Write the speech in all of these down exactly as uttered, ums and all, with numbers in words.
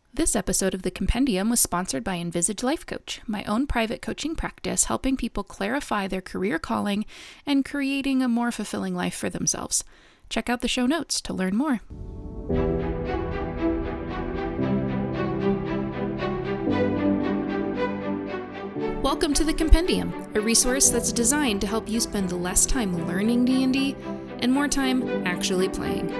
This episode of The Compendium was sponsored by Envisage Life Coach, my own private coaching practice helping people clarify their career calling and creating a more fulfilling life for themselves. Check out the show notes to learn more. Welcome to The Compendium, a resource that's designed to help you spend less time learning D and D and more time actually playing.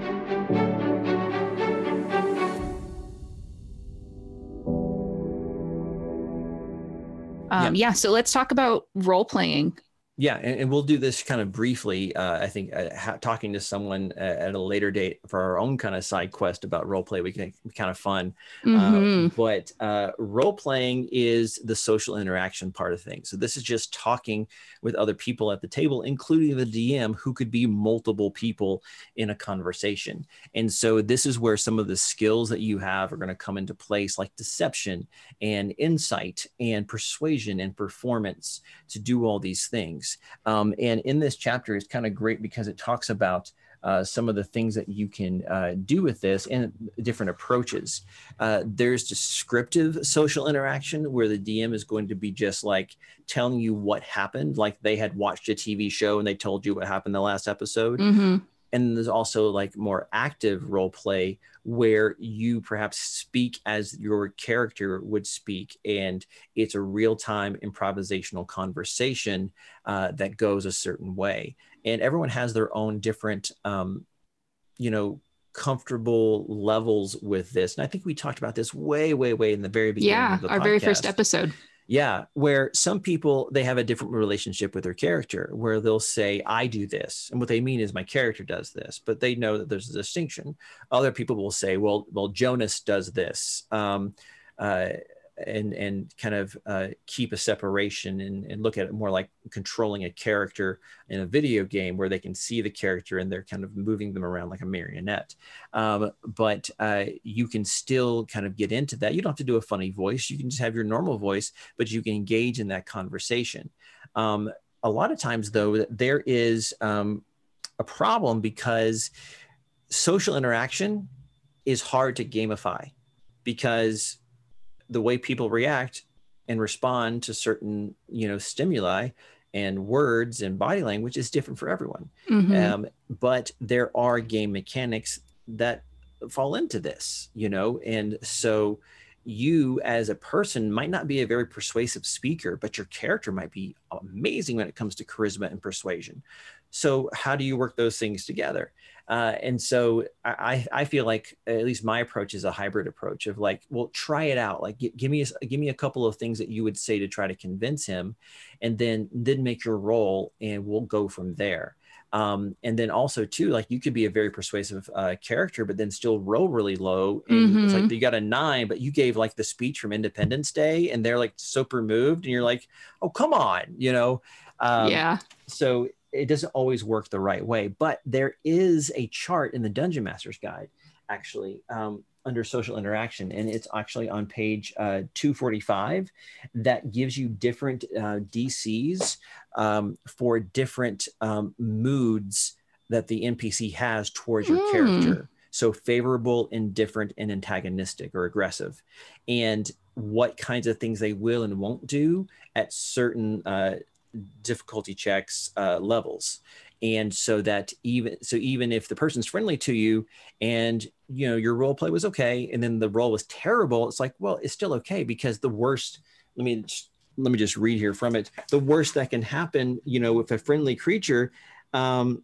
Um, yeah. yeah, so let's talk about role-playing. Yeah, and, and we'll do this kind of briefly. Uh, I think uh, ha- talking to someone uh, at a later date for our own kind of side quest about role play, we can be kind of fun. Mm-hmm. Uh, but uh, role playing is the social interaction part of things. So this is just talking with other people at the table, including the D M, who could be multiple people in a conversation. And so this is where some of the skills that you have are going to come into place, like deception and insight and persuasion and performance to do all these things. Um, and in this chapter, it's kind of great because it talks about uh, some of the things that you can uh, do with this and different approaches. Uh, there's descriptive social interaction where the D M is going to be just like telling you what happened, like they had watched a T V show and they told you what happened the last episode. Mm-hmm. And there's also like more active role play where you perhaps speak as your character would speak. And it's a real-time improvisational conversation uh, that goes a certain way. And everyone has their own different, um, you know, comfortable levels with this. And I think we talked about this way, way, way in the very beginning yeah, of the our podcast. very first episode. Yeah, where some people, they have a different relationship with their character, where they'll say, I do this. And what they mean is my character does this, but they know that there's a distinction. Other people will say, well, well, Jonas does this, um, uh, and and kind of uh, keep a separation and, and look at it more like controlling a character in a video game where they can see the character and they're kind of moving them around like a marionette. Um, but uh, you can still kind of get into that. You don't have to do a funny voice. You can just have your normal voice, but you can engage in that conversation. Um, a lot of times, though, there is um, a problem because social interaction is hard to gamify because the way people react and respond to certain, you know, stimuli and words and body language is different for everyone. Mm-hmm. Um, but there are game mechanics that fall into this, you know, and so you as a person might not be a very persuasive speaker, but your character might be amazing when it comes to charisma and persuasion. So how do you work those things together? Uh, and so I, I feel like at least my approach is a hybrid approach of like, well, try it out. Like, g- give me a, give me a couple of things that you would say to try to convince him, and then then make your role, and we'll go from there. Um, and then also too, like you could be a very persuasive uh, character, but then still roll really low. And Mm-hmm. it's like you got a nine, but you gave like the speech from Independence Day, and they're like super moved, and you're like, oh, come on, you know? Um, yeah. So it doesn't always work the right way, but there is a chart in the Dungeon Master's Guide, actually, um, under social interaction, and it's actually on page uh, two forty-five that gives you different uh, D Cs um, for different um, moods that the N P C has towards your Mm. character. So favorable, indifferent, and antagonistic or aggressive, and what kinds of things they will and won't do at certain uh, difficulty checks uh, levels. And so that even so even if the person's friendly to you and you know your role play was okay and then the role was terrible, it's like, well, it's still okay, because the worst, let me just, let me just read here from it. The worst that can happen, you know, with a friendly creature, um,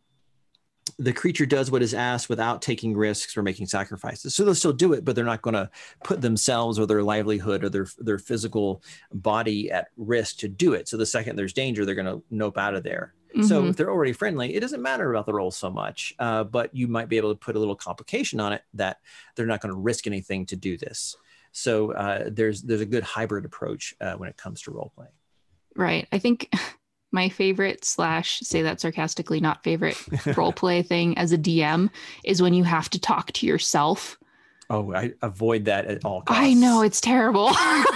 the creature does what is asked without taking risks or making sacrifices. So they'll still do it, but they're not going to put themselves or their livelihood or their their physical body at risk to do it. So the second there's danger, they're going to nope out of there. Mm-hmm. So if they're already friendly, it doesn't matter about the role so much, uh, but you might be able to put a little complication on it that they're not going to risk anything to do this. So uh, there's there's a good hybrid approach uh, when it comes to role playing. Right. I think my favorite slash say that sarcastically not favorite role play thing as a D M is when you have to talk to yourself. Oh, I avoid that at all costs. I know, it's terrible.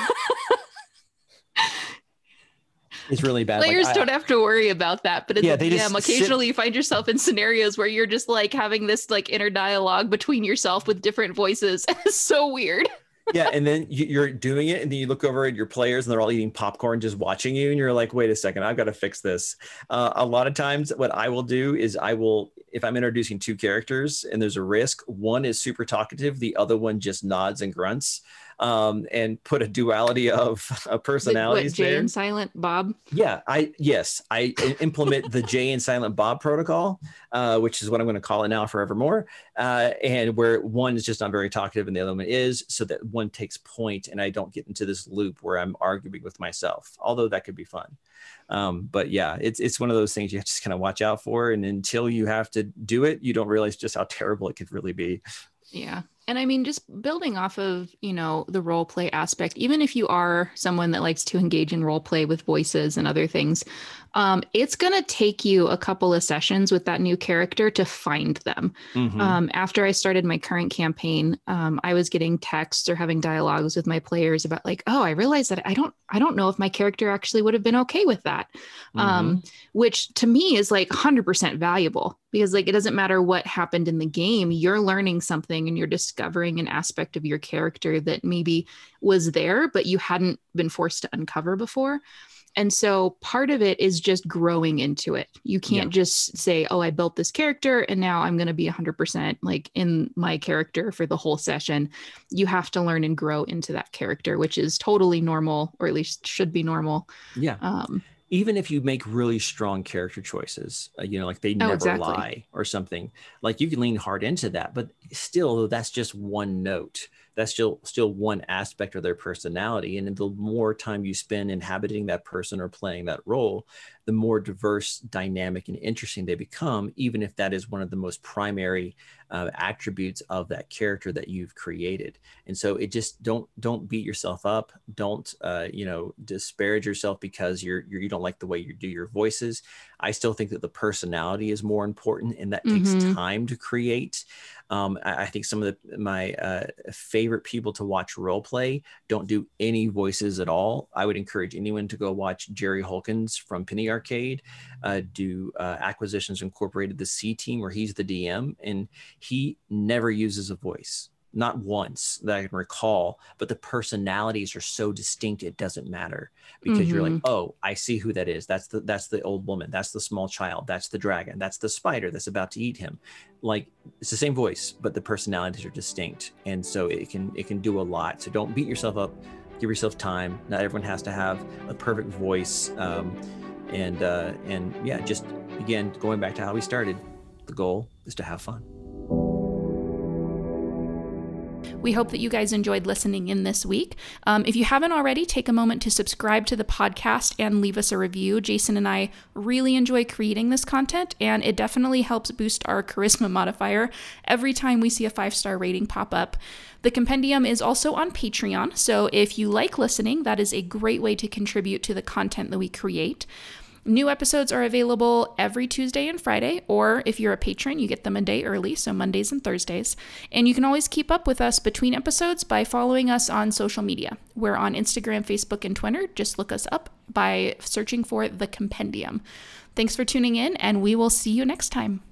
It's really bad. Players like, don't I, have to worry about that, but as yeah, a they D M, just occasionally sit- you find yourself in scenarios where you're just like having this like inner dialogue between yourself with different voices. It's so weird. Yeah, and then you, you're doing it, and then you look over at your players, and they're all eating popcorn, just watching you, and you're like, "Wait a second, I've got to fix this." Uh, a lot of times, what I will do is I will, if I'm introducing two characters and there's a risk, one is super talkative, the other one just nods and grunts, um, and put a duality of uh, personalities what, Jay there. and Silent Bob? Yeah, I yes, I implement the Jay and Silent Bob protocol, uh, which is what I'm going to call it now forevermore, uh, and where one is just not very talkative and the other one is, so that one takes point and I don't get into this loop where I'm arguing with myself, although that could be fun. Um, but yeah, it's it's one of those things you have to just kind of watch out for, and until you have to do it, you don't realize just how terrible it could really be. Yeah. And I mean, just building off of, you know, the role play aspect, even if you are someone that likes to engage in role play with voices and other things, um, it's going to take you a couple of sessions with that new character to find them. Mm-hmm. Um, after I started my current campaign, um, I was getting texts or having dialogues with my players about like, oh, I realized that I don't, I don't know if my character actually would have been okay with that. Mm-hmm. Um, which to me is like one hundred percent valuable, because like, it doesn't matter what happened in the game, you're learning something and you're discovering an aspect of your character that maybe was there, but you hadn't been forced to uncover before. And so part of it is just growing into it. You can't yeah. just say, oh, I built this character and now I'm going to be one hundred percent like in my character for the whole session. You have to learn and grow into that character, which is totally normal, or at least should be normal. Yeah. Um, Even if you make really strong character choices, uh, you know, like they never oh, exactly. lie or something, like you can lean hard into that, but still that's just one note. That's still still one aspect of their personality. And the more time you spend inhabiting that person or playing that role, the more diverse, dynamic, and interesting they become, even if that is one of the most primary uh, attributes of that character that you've created. And so it just don't don't beat yourself up. Don't uh, you know disparage yourself because you're, you're you don't like the way you do your voices. I still think that the personality is more important, and that takes mm-hmm. time to create. Um, I, I think some of the, my uh, favorite people to watch role play don't do any voices at all. I would encourage anyone to go watch Jerry Holkins from Penny Arcade uh, do uh, Acquisitions Incorporated, the C Team, where he's the D M, and he never uses a voice. Not once that I can recall, but the personalities are so distinct it doesn't matter, because mm-hmm. you're like, oh, I see who that is. That's the that's the old woman. That's the small child. That's the dragon. That's the spider that's about to eat him. Like, it's the same voice, but the personalities are distinct, and so it can it can do a lot. So don't beat yourself up. Give yourself time. Not everyone has to have a perfect voice, um, and uh, and yeah, just again going back to how we started. The goal is to have fun. We hope that you guys enjoyed listening in this week. Um, if you haven't already, take a moment to subscribe to the podcast and leave us a review. Jason and I really enjoy creating this content, and it definitely helps boost our charisma modifier every time we see a five-star rating pop up. The Compendium is also on Patreon, so if you like listening, that is a great way to contribute to the content that we create. New episodes are available every Tuesday and Friday, or if you're a patron, you get them a day early, so Mondays and Thursdays. And you can always keep up with us between episodes by following us on social media. We're on Instagram, Facebook, and Twitter. Just look us up by searching for The Compendium. Thanks for tuning in, and we will see you next time.